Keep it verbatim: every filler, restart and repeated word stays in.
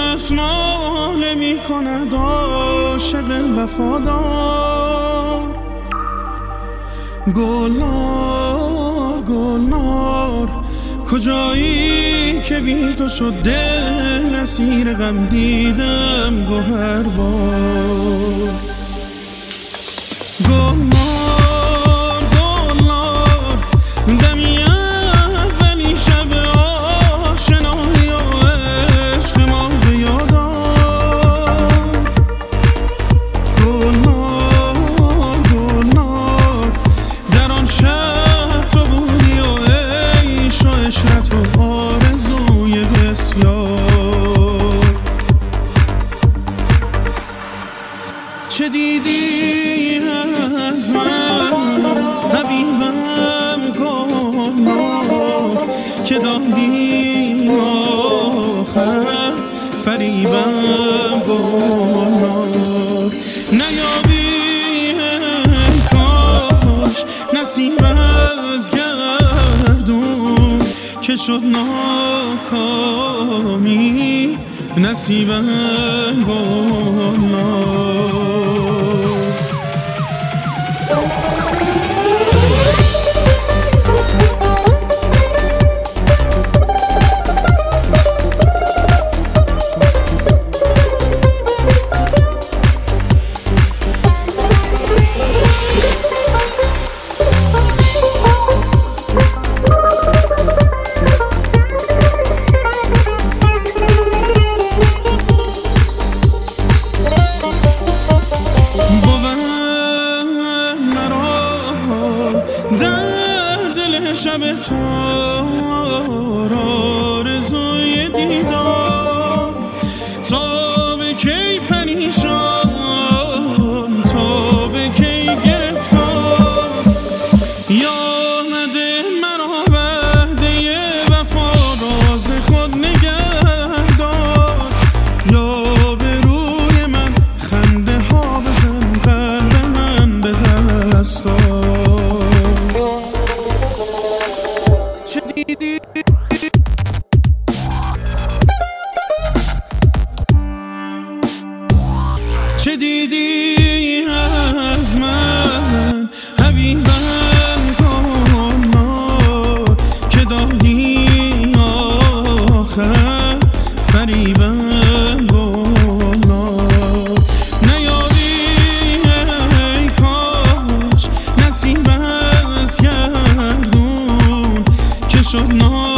دست ناله می کند عاشق وفادار. گلنار گلنار کجایی که بی تو شد دل اسیر غم دیدم گوهر بار. گلنار گلنار دمی اولی شب آشنایی و عشق ما به یاد آر. گلنار گلنار در آن شب تو بودی و عیش و عشرت و آرزوی بسیار. چه دیدی از من حبیبم گلنار که دادی آخر فریبم گلنار. نیابی کاش نصیب از گردون که شد ناکامی نصیبم گلنار. در دل شب تار آرزوی دیدار تا به کی پریشان تا به کی گرفتار. یامده مرا وعده وفا راز خود نگه دار. یا به روی من خنده ها بزن قلب من به دست آر. چه دیدی از من حبیبم گلنار که دادی آخر فریبم گلنار. نیابی ای کاش نصیب از گردون که شد نار